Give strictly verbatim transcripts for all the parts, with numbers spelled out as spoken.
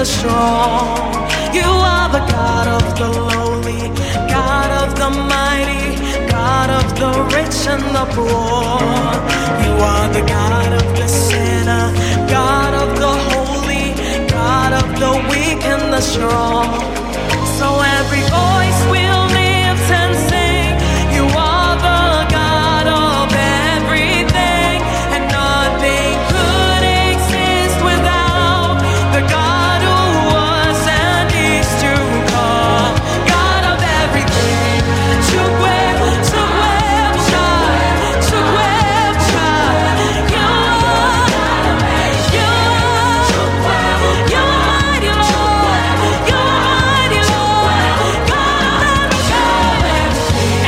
strong. You are the God of the lowly, God of the mighty, God of the rich and the poor. You are the God of the sinner, God of the holy, God of the weak and the strong. So every voice will lift and sing, you are the God of everything, and nothing could exist without the God who was and is to come. God of everything, Chukwe, Chukwe, Chai, Chukwe, Chai. You are, you are, you are mighty Lord, you are mighty Lord, God of everything.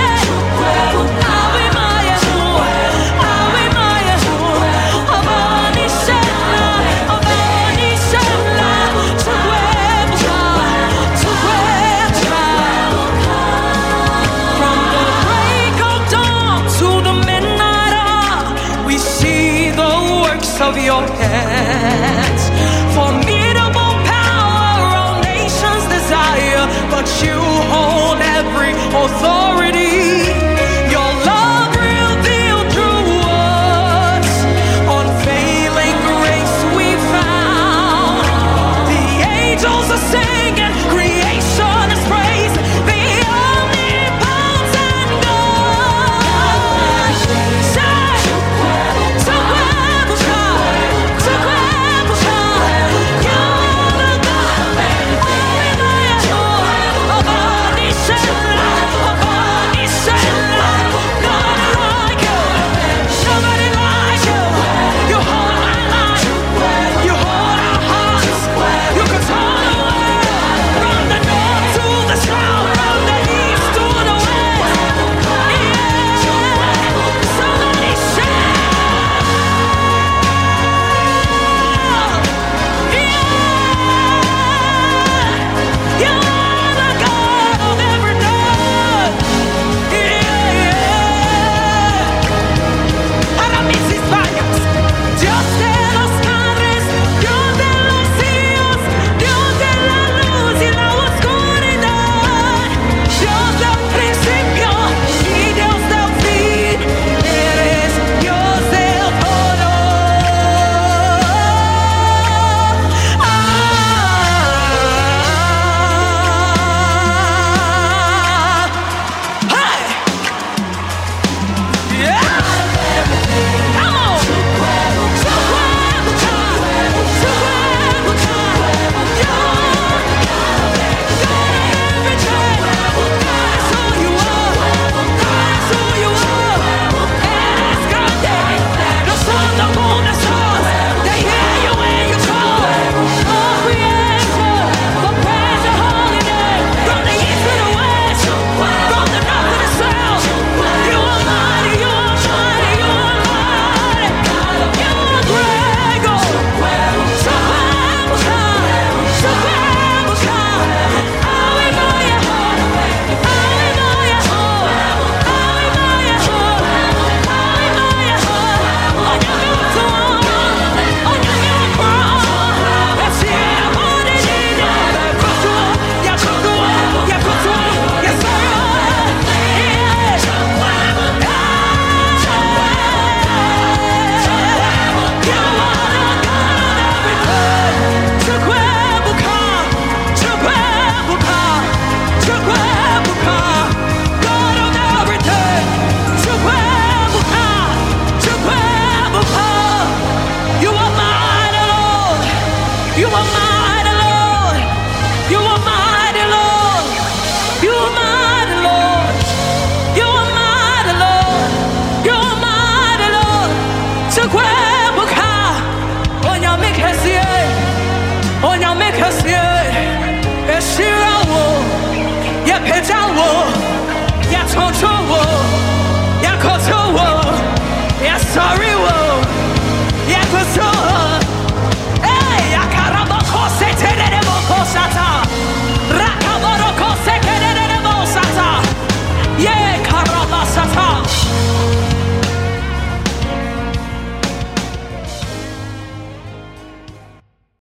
Awe Maya, Awe Maya, Avani Shela, Avani Shela, Chukwe, Chai, Chukwe, Chai. From the break of dawn to the midnight hour, we see the works of your hands. Formidable power, all nations desire, but you hold every authority. Your love revealed through us, unfailing grace we found. The angels are singing, creation is praising the omnipotent God. Say, Chukwe, Chukwe, Chukwe, Chukwe. You are the God. Avani Shela, Avani Shela. God like you, nobody like you. You hold my life, you hold our hearts. You control the world from the north to the south, from the east to the west. Yeah, somebody shout. Yeah, you are the God of every night. Yeah, yeah. Para mis Hispanias, Dios de los padres, Dios de los hijos, Dios de la luz y la oscuridad, Dios del principio y Dios del fin, eres Dios del todo. Ah, hey, yeah, come on. You are mighty Lord. You are mighty Lord. You are mighty Lord. You are mighty Lord. You are mighty Lord. So